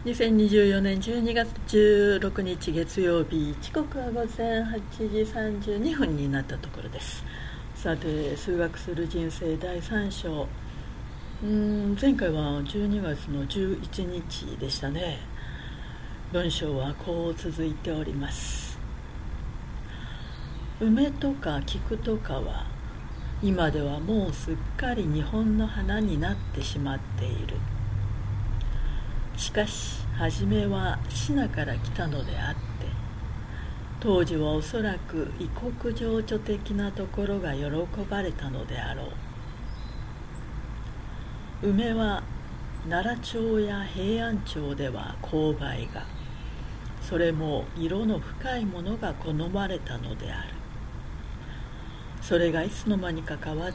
2024年12月16日月曜日、時刻は午前8時32分になったところです。さて、数学する人生第3章。前回は12月の11日でしたね。文章はこう続いております。梅とか菊とかは今ではもうすっかり日本の花になってしまっている。しかし初めはシナから来たのであって、当時はおそらく異国情緒的なところが喜ばれたのであろう。梅は奈良町や平安町では購買が、それも色の深いものが好まれたのである。それがいつの間にか変わって、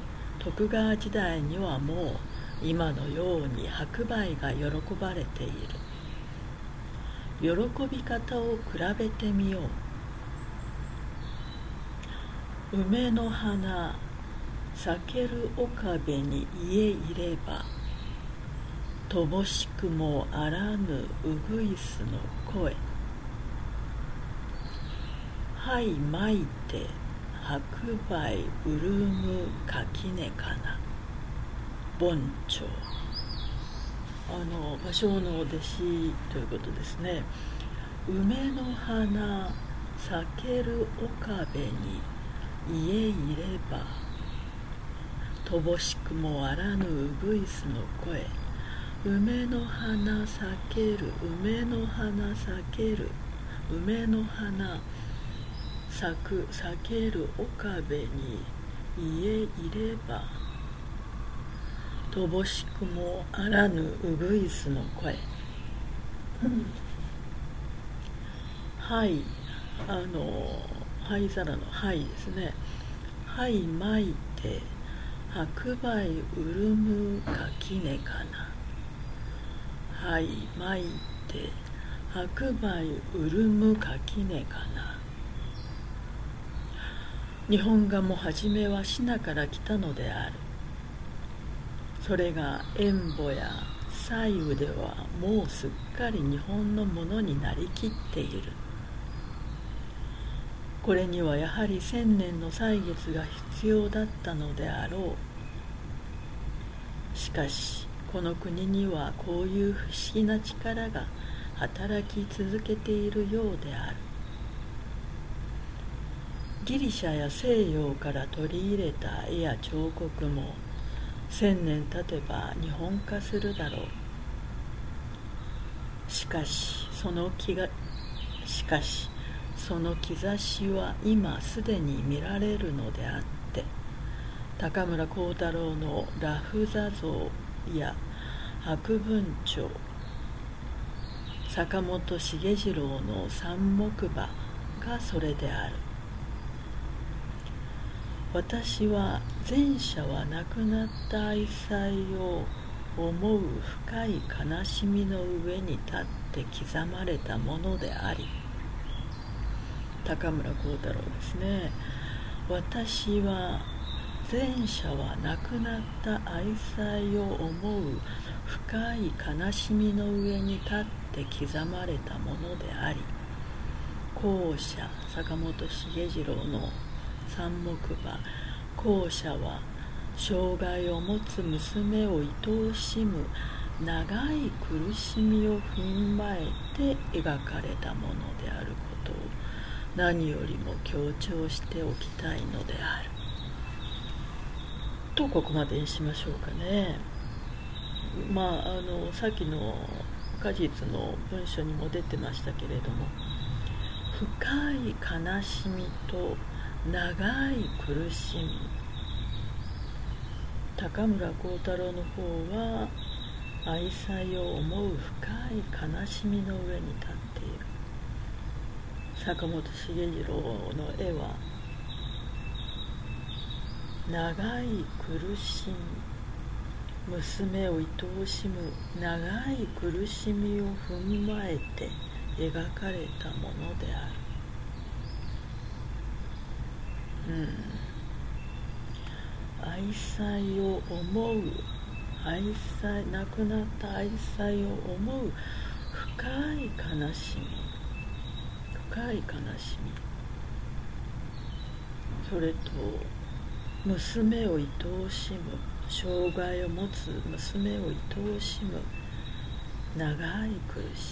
徳川時代にはもう今のように白梅が喜ばれている。喜び方を比べてみよう。梅の花咲ける岡部に家いれば、乏しくもあらぬうぐいすの声。はいまいて白梅うるむ垣根かな。盆長。芭蕉のお弟子ということですね。梅の花咲ける岡部に家いれば、乏しくもあらぬうぐいすの声。梅の花咲ける、梅の花咲ける、梅の花咲ける岡部に家いれば、乏しくもあらぬうぐいすの声。はい灰皿の灰ですね。はいまいて白梅うるむ垣根かな。はいまいて白梅うるむ垣根かな。日本画も初めはシナから来たのである。それが塩母や彩雨ではもうすっかり日本のものになりきっている。これにはやはり1000年の歳月が必要だったのであろう。しかしこの国にはこういう不思議な力が働き続けているようである。ギリシャや西洋から取り入れた絵や彫刻も1000年経てば日本化するだろう。しかしその兆しは今すでに見られるのであって、高村光太郎のラフ座像や白文鳥、坂本重次郎の三木馬がそれである。私は前者は亡くなった愛妻を思う深い悲しみの上に立って刻まれたものであり、高村光太郎ですね。私は前者は亡くなった愛妻を思う深い悲しみの上に立って刻まれたものであり、後者坂本重次郎の三木馬、後者は障害を持つ娘を愛おしむ長い苦しみを踏まえて描かれたものであることを何よりも強調しておきたいのであると、ここまでにしましょうかね。さっきの果実の文章にも出てましたけれども、深い悲しみと長い苦しみ。高村光太郎の方は愛妻を思う深い悲しみの上に立っている。坂本重次郎の絵は長い苦しみ、娘を愛おしむ長い苦しみを踏まえて描かれたものである。愛妻を思う亡くなった愛妻を思う深い悲しみ、それと娘を愛おしむ、障害を持つ娘を愛おしむ長い苦し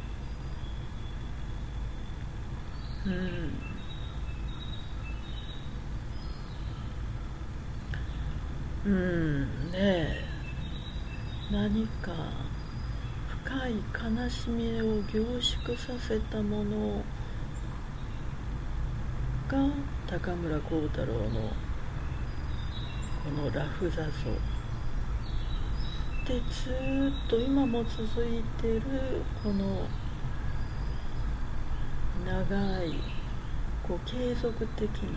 み、ねえ、何か深い悲しみを凝縮させたものが高村光太郎のこのラフ座像で、ずっと今も続いているこの長い継続的な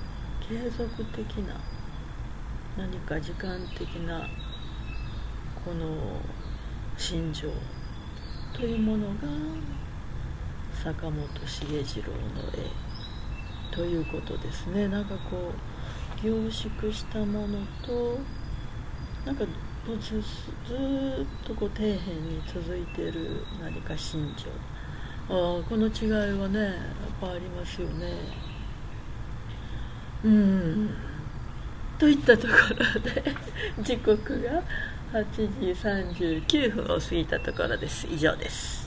何か時間的なこの心情というものが坂本重次郎の絵ということですね。なんか凝縮したものと、なんかずっと底辺に続いている何か心情、この違いはねやっぱありますよね。といったところで時刻が8時39分を過ぎたところです。以上です。